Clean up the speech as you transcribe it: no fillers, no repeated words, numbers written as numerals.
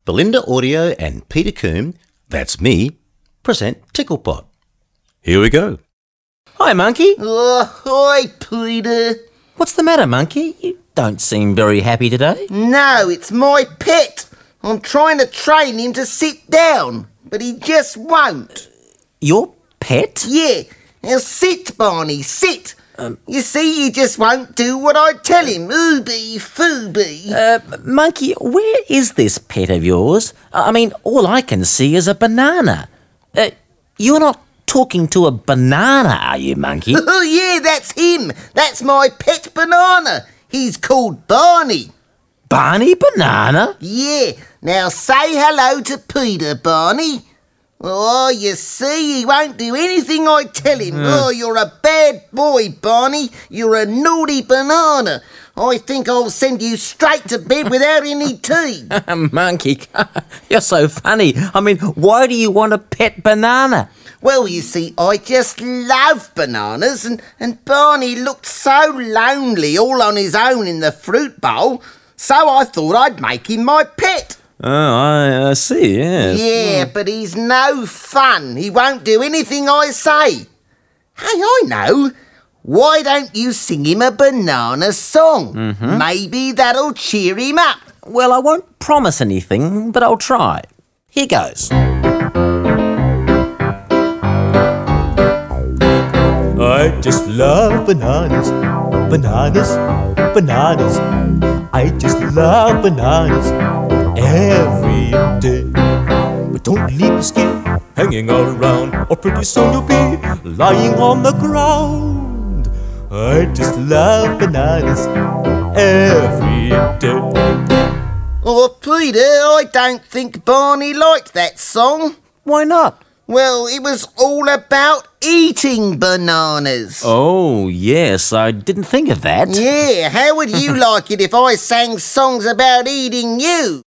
Belinda Audio and Peter Coombe, that's me, present Ticklepot. Here we go. Hi, Monkey. Oh, hi, Peter. What's the matter, Monkey? You don't seem very happy today. No, it's my pet. I'm trying to train him to sit down, but he just won't. Your pet? Yeah, now sit, Barney, sit. You see, he just won't do what I tell him. Ooby, fooby. Monkey, where is this pet of yours? I mean, all I can see is a banana. You're not talking to a banana, are you, Monkey? Oh, yeah, that's him. That's my pet banana. He's called Barney. Barney Banana? Yeah, now say hello to Peter, Barney. Oh, you see, he won't do anything I tell him. Oh, you're a bad boy, Barney. You're a naughty banana. I think I'll send you straight to bed without any tea. Monkey, you're so funny. I mean, why do you want a pet banana? Well, you see, I just love bananas, and Barney looked so lonely all on his own in the fruit bowl, so I thought I'd make him my pet. Oh, I see, yes. Yeah, but he's no fun. He won't do anything I say. Hey, I know. Why don't you sing him a banana song? Maybe that'll cheer him up. Well, I won't promise anything, but I'll try. Here goes. I just love bananas, bananas, bananas. I just love bananas every day. But don't leave the skin hanging all around, or pretty soon you'll be lying on the ground. I just love bananas every day. Oh, Peter, I don't think Barney liked that song. Why not? Well, it was all about eating bananas. Oh, yes, I didn't think of that. Yeah, how would you like it if I sang songs about eating you?